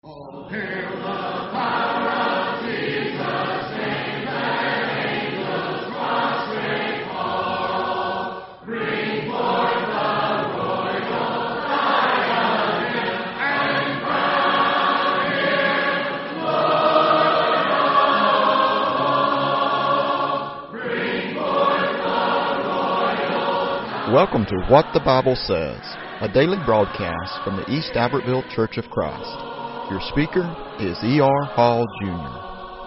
Oh, hail the power of Jesus' name, let angels prostrate fall. Bring forth the royal diadem and crown him Lord of all. Bring forth the royal. Welcome to What the Bible Says, a daily broadcast from the East Albertville Church of Christ. Your speaker is E.R. Hall, Jr.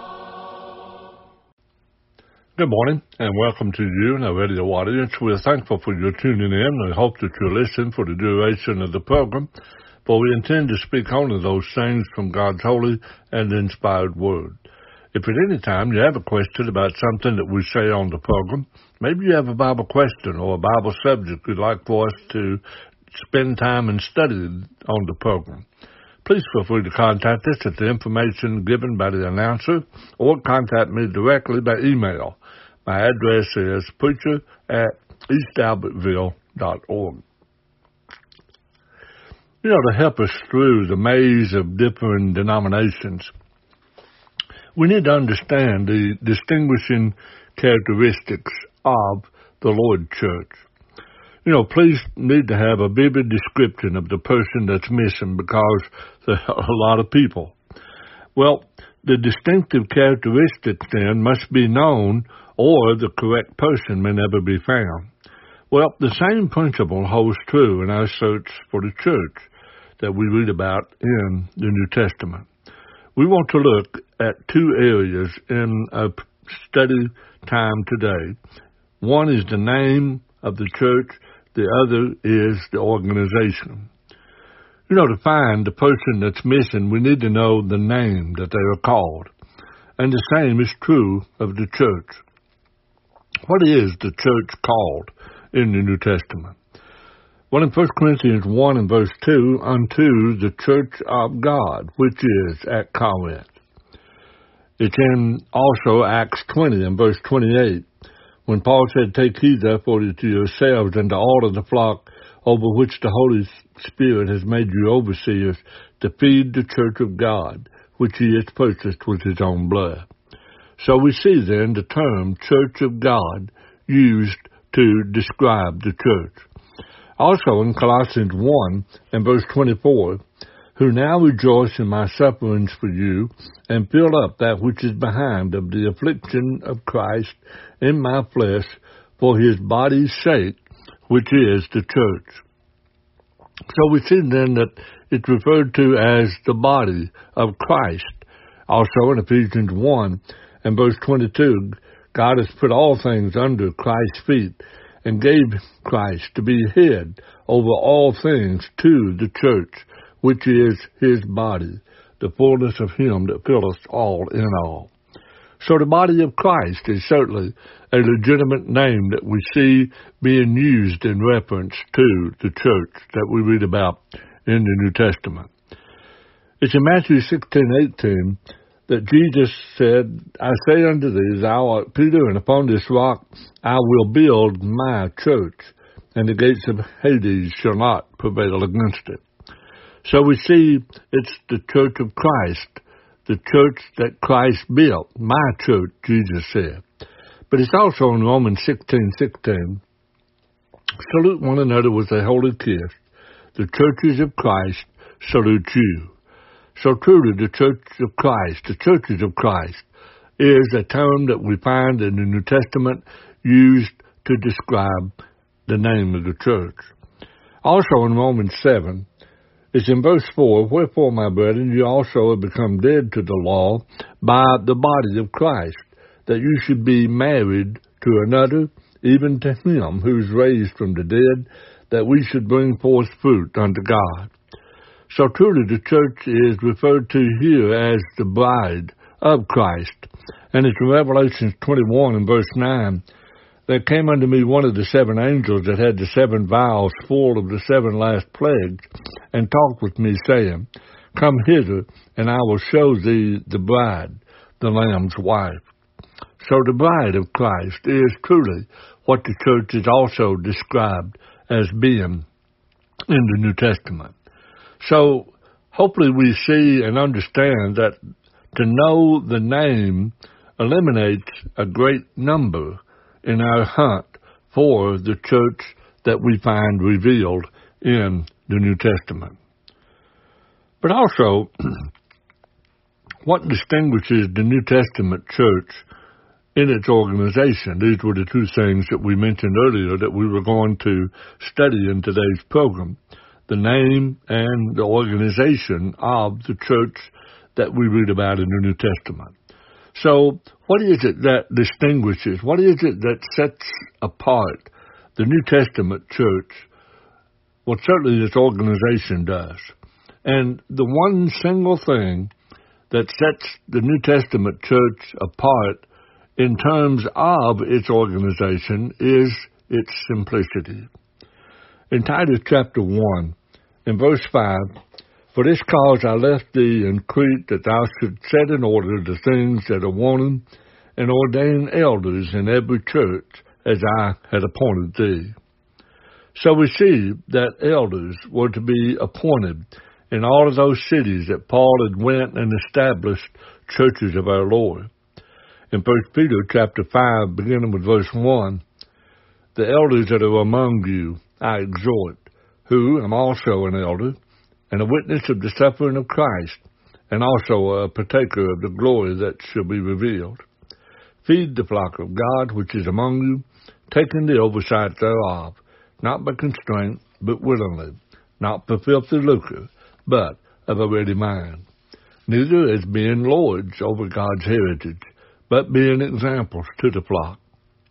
Good morning, and welcome to you and our radio audience. We're thankful for your tuning in and hope that you'll listen for the duration of the program, for we intend to speak only those things from God's holy and inspired Word. If at any time you have a question about something that we say on the program, maybe you have a Bible question or a Bible subject you'd like for us to spend time and study on the program, please feel free to contact us at the information given by the announcer or contact me directly by email. My address is preacher@eastalbertville.org. You know, to help us through the maze of different denominations, we need to understand the distinguishing characteristics of the Lord Church. You know, please need to have a vivid description of the person that's missing because there are a lot of people. Well, the distinctive characteristics then must be known or the correct person may never be found. Well, the same principle holds true in our search for the church that we read about in the New Testament. We want to look at two areas in our study time today. One is the name of the church. The other is the organization. You know, to find the person that's missing, we need to know the name that they are called. And the same is true of the church. What is the church called in the New Testament? Well, in 1 Corinthians 1 and verse 2, unto the church of God, which is at Corinth. It's in also Acts 20 and verse 28, when Paul said, take heed therefore to yourselves and to all of the flock over which the Holy Spirit has made you overseers, to feed the church of God, which he has purchased with his own blood. So we see then the term church of God used to describe the church. Also in Colossians 1 and verse 24, who now rejoice in my sufferings for you, and fill up that which is behind of the affliction of Christ in my flesh for his body's sake, which is the church. So we see then that it's referred to as the body of Christ. Also in Ephesians 1 and verse 22, God has put all things under Christ's feet and gave Christ to be head over all things to the church, which is his body, the fullness of him that filleth all in all. So the body of Christ is certainly a legitimate name that we see being used in reference to the church that we read about in the New Testament. It's in Matthew 16:18 that Jesus said, I say unto thee, thou art Peter, and upon this rock I will build my church, and the gates of Hades shall not prevail against it. So we see it's the church of Christ, the church that Christ built, my church, Jesus said. But it's also in Romans 16:16, salute one another with a holy kiss. The churches of Christ salute you. So truly the church of Christ, the churches of Christ, is a term that we find in the New Testament used to describe the name of the church. Also in Romans 7, it's in verse 4, wherefore, my brethren, you also have become dead to the law by the body of Christ, that you should be married to another, even to him who is raised from the dead, that we should bring forth fruit unto God. So truly the church is referred to here as the bride of Christ. And it's in Revelation 21 and verse 9, there came unto me one of the seven angels that had the seven vials full of the seven last plagues, and talked with me, saying, come hither, and I will show thee the bride, the Lamb's wife. So the bride of Christ is truly what the church is also described as being in the New Testament. So hopefully we see and understand that to know the name eliminates a great number in our hunt for the church that we find revealed in the New Testament. But also, what distinguishes the New Testament church in its organization? These were the two things that we mentioned earlier that we were going to study in today's program: the name and the organization of the church that we read about in the New Testament. So, what is it that distinguishes, what is it that sets apart the New Testament church? Well, certainly its organization does. And the one single thing that sets the New Testament church apart in terms of its organization is its simplicity. In Titus chapter 1, in verse 5, "For this cause I left thee in Crete, that thou shouldst set in order the things that are wanted, and ordain elders in every church, as I had appointed thee." So we see that elders were to be appointed in all of those cities that Paul had went and established churches of our Lord. In 1 Peter chapter 5, beginning with verse 1, "The elders that are among you I exhort, who am also an elder, and a witness of the suffering of Christ, and also a partaker of the glory that shall be revealed. Feed the flock of God which is among you, taking the oversight thereof, not by constraint, but willingly, not for filthy lucre, but of a ready mind, neither as being lords over God's heritage, but being examples to the flock."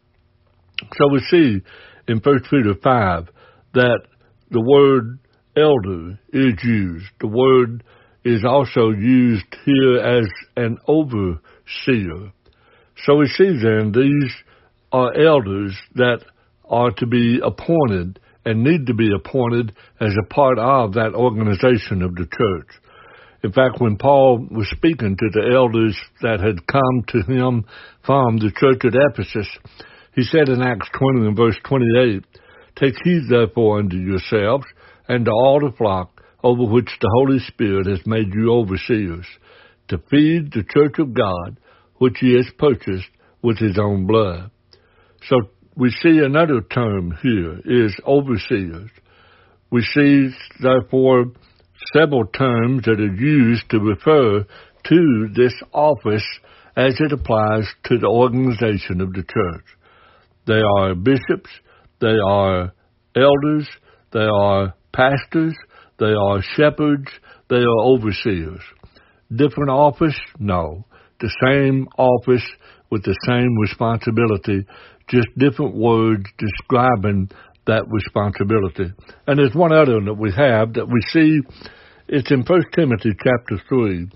So we see in 1 Peter 5 that the word elder is used. The word is also used here as an overseer. So we see then these are elders that are to be appointed and need to be appointed as a part of that organization of the church. In fact, when Paul was speaking to the elders that had come to him from the church at Ephesus, he said in Acts 20 and verse 28, "Take heed therefore unto yourselves and to all the flock over which the Holy Spirit has made you overseers, to feed the church of God, which he has purchased with his own blood." So we see another term here is overseers. We see, therefore, several terms that are used to refer to this office as it applies to the organization of the church. They are bishops, they are elders, they are pastors, they are shepherds, they are overseers. Different office? No. The same office with the same responsibility, just different words describing that responsibility. And there's one other that we have that we see, it's in 1 Timothy chapter 3,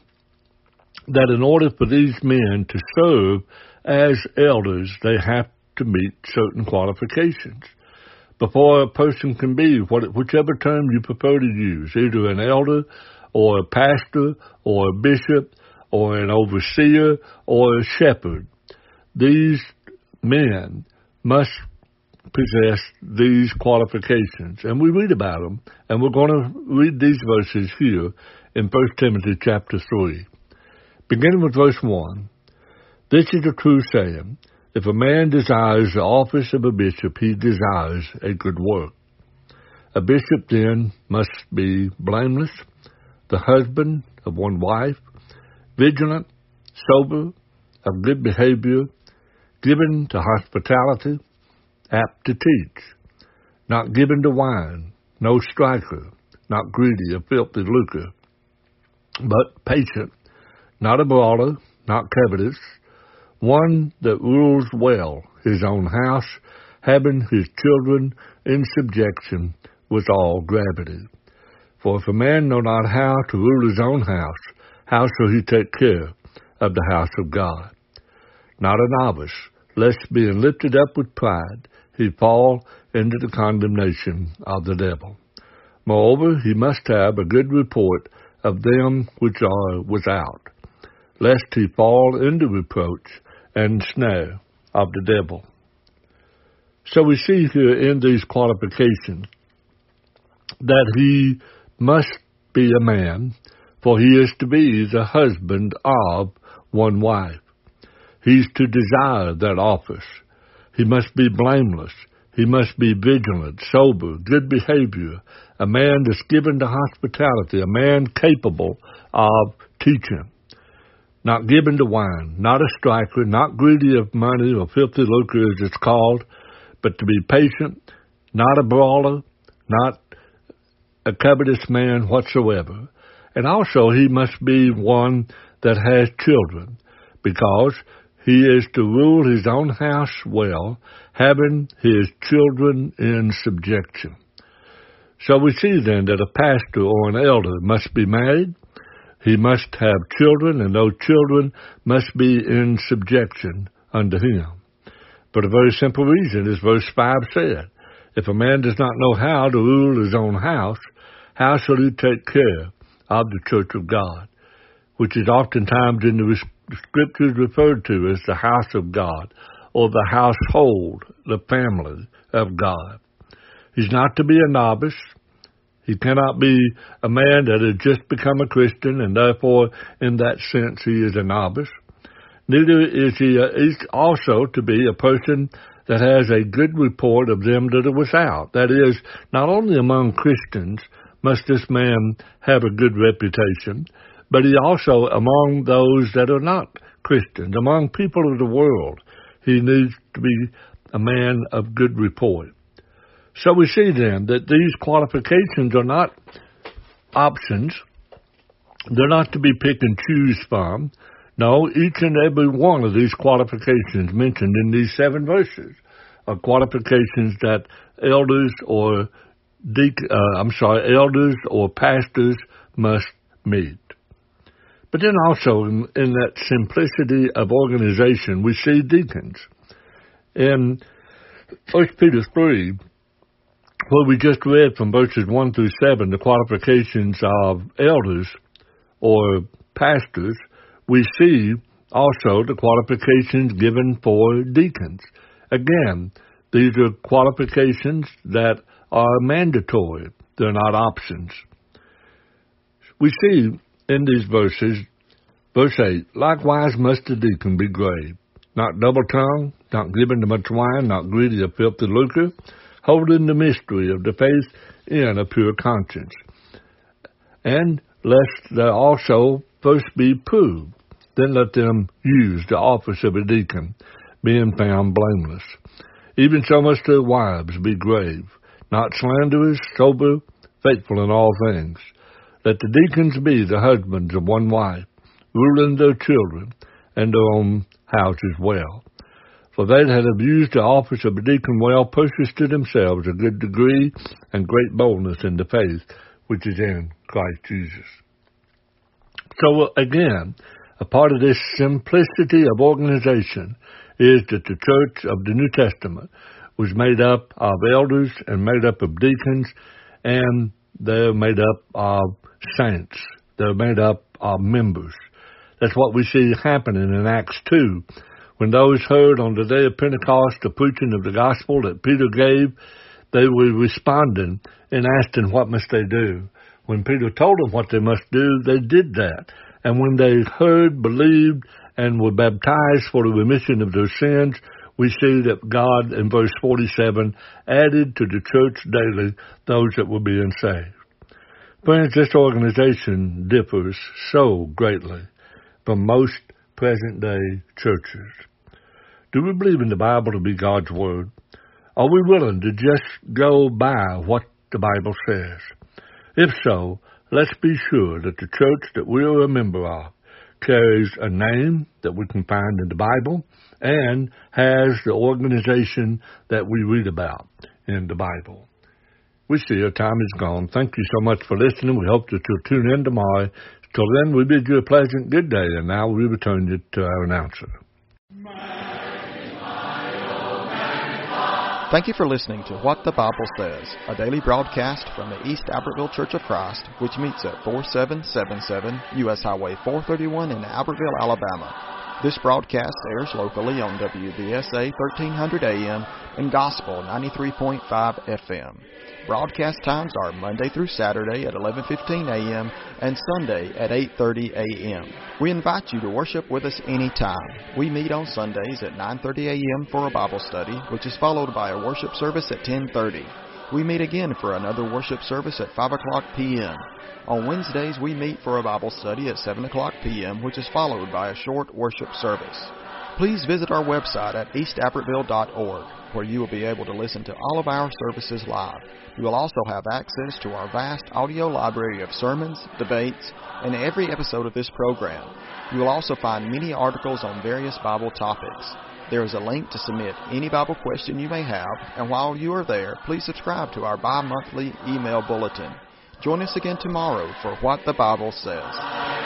that in order for these men to serve as elders, they have to meet certain qualifications. Before a person can be, whichever term you prefer to use, either an elder or a pastor or a bishop or an overseer or a shepherd, these men must possess these qualifications. And we read about them, and we're going to read these verses here in 1 Timothy chapter 3. Beginning with verse 1, "This is a true saying, if a man desires the office of a bishop, he desires a good work. A bishop then must be blameless, the husband of one wife, vigilant, sober, of good behavior, given to hospitality, apt to teach, not given to wine, no striker, not greedy of filthy lucre, but patient, not a brawler, not covetous, one that rules well his own house, having his children in subjection with all gravity. For if a man know not how to rule his own house, how shall he take care of the house of God? Not a novice, lest being lifted up with pride, he fall into the condemnation of the devil. Moreover, he must have a good report of them which are without, lest he fall into reproach and snare of the devil." So we see here in these qualifications that he must be a man for he is to be the husband of one wife. He's to desire that office. He must be blameless. He must be vigilant, sober, good behavior, a man that's given to hospitality, a man capable of teaching, not given to wine, not a striker, not greedy of money or filthy lucre as it's called, but to be patient, not a brawler, not a covetous man whatsoever. And also he must be one that has children, because he is to rule his own house well, having his children in subjection. So we see then that a pastor or an elder must be married, he must have children, and those children must be in subjection unto him. For a very simple reason, as verse 5 said, if a man does not know how to rule his own house, how shall he take care of the church of God, which is oftentimes in the Scriptures referred to as the house of God, or the household, the family of God. He's not to be a novice. He cannot be a man that has just become a Christian, and therefore, in that sense, he is a novice. Neither is he is also to be a person that has a good report of them that are without. That is, not only among Christians must this man have a good reputation, but he also among those that are not Christians, among people of the world, he needs to be a man of good report. So we see then that these qualifications are not options. They're not to be pick and choose from. No, each and every one of these qualifications mentioned in these 7 verses are qualifications that elders or pastors must meet. But then also in that simplicity of organization, we see deacons. In 1 Peter 3, where we just read from verses 1 through 7, the qualifications of elders or pastors, we see also the qualifications given for deacons. Again, these are qualifications that are mandatory. They're not options. We see in these verses, verse 8, likewise must the deacon be grave, not double-tongued, not given to much wine, not greedy of filthy lucre, holding the mystery of the faith in a pure conscience. And lest they also first be proved, then let them use the office of a deacon, being found blameless. Even so must their wives be grave, not slanderers, sober, faithful in all things. Let the deacons be the husbands of one wife, ruling their children and their own houses well. For they that have used the office of a deacon well purchase to themselves a good degree and great boldness in the faith which is in Christ Jesus. So again, a part of this simplicity of organization is that the church of the New Testament was made up of elders and made up of deacons, and they're made up of saints. They're made up of members. That's what we see happening in Acts 2. When those heard on the day of Pentecost the preaching of the gospel that Peter gave, they were responding and asking what must they do. When Peter told them what they must do, they did that. And when they heard, believed, and were baptized for the remission of their sins, we see that God, in verse 47, added to the church daily those that were being saved. Friends, this organization differs so greatly from most present-day churches. Do we believe in the Bible to be God's Word? Are we willing to just go by what the Bible says? If so, let's be sure that the church that we are a member of carries a name that we can find in the Bible and has the organization that we read about in the Bible. We see our time is gone. Thank you so much for listening. We hope that you'll tune in tomorrow. Till then, we bid you a pleasant good day, and now we return you to our announcer. Thank you for listening to What the Bible Says, a daily broadcast from the East Albertville Church of Christ, which meets at 4777 U.S. Highway 431 in Albertville, Alabama. This broadcast airs locally on WBSA 1300 AM and Gospel 93.5 FM. Broadcast times are Monday through Saturday at 11:15 a.m. and Sunday at 8:30 a.m. We invite you to worship with us anytime. We meet on Sundays at 9:30 a.m. for a Bible study, which is followed by a worship service at 10:30. We meet again for another worship service at 5 o'clock p.m. On Wednesdays, we meet for a Bible study at 7 o'clock p.m., which is followed by a short worship service. Please visit our website at eastabbertville.org, where you will be able to listen to all of our services live. You will also have access to our vast audio library of sermons, debates, and every episode of this program. You will also find many articles on various Bible topics. There is a link to submit any Bible question you may have, and while you are there, please subscribe to our bi-monthly email bulletin. Join us again tomorrow for What the Bible Says.